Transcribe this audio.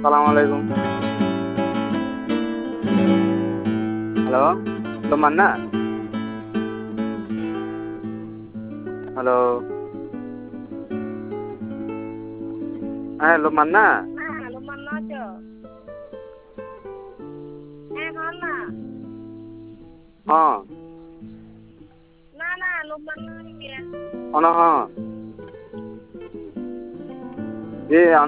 সালাম আলাইকুম। Hello, Manna. Hello, হ্যাঁ Manna. Lumanna acho? Hon na. হ্যাঁ, Na Lumanna ke. হ্যাঁ, জি